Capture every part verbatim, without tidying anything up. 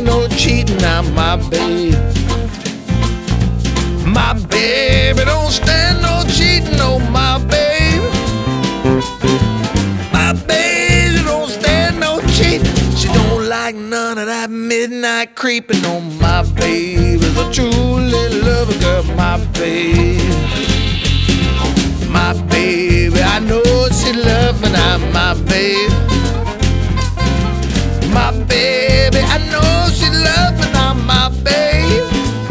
stand no cheating on my baby. My baby don't stand no cheating on my baby. My baby don't stand no cheating. She don't like none of that midnight creeping on my baby. A true little lover girl, my baby. My baby, I know she loving out my baby. My baby, I know she loving out my baby.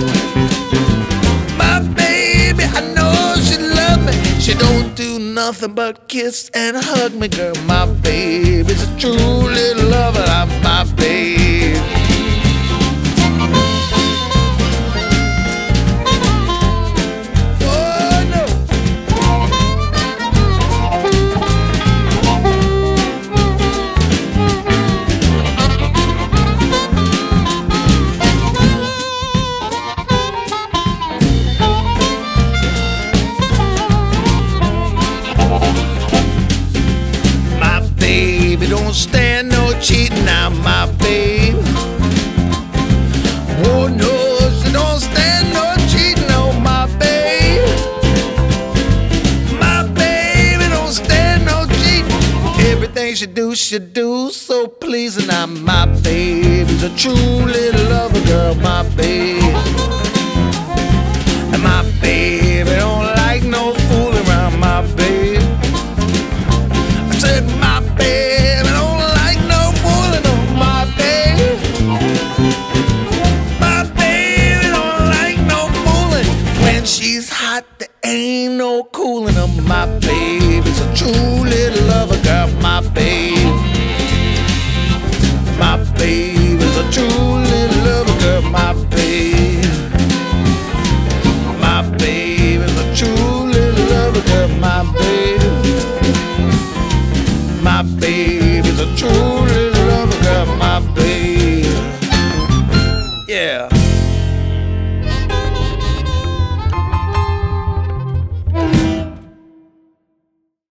My baby, I know she love me. She don't do nothing but kiss and hug me, girl. My baby's a true little lover out my baby. Baby don't stand no cheating on my baby. Oh no, she don't stand no cheating on my baby. My baby don't stand no cheating. Everything she do, she do so pleasing. I'm my baby's a true little lover girl, my baby. And my baby don't like no fool around my baby. I said my baby don't like no fooling on my baby. My baby don't like no fooling. When she's hot, there ain't no cooling on my baby's a true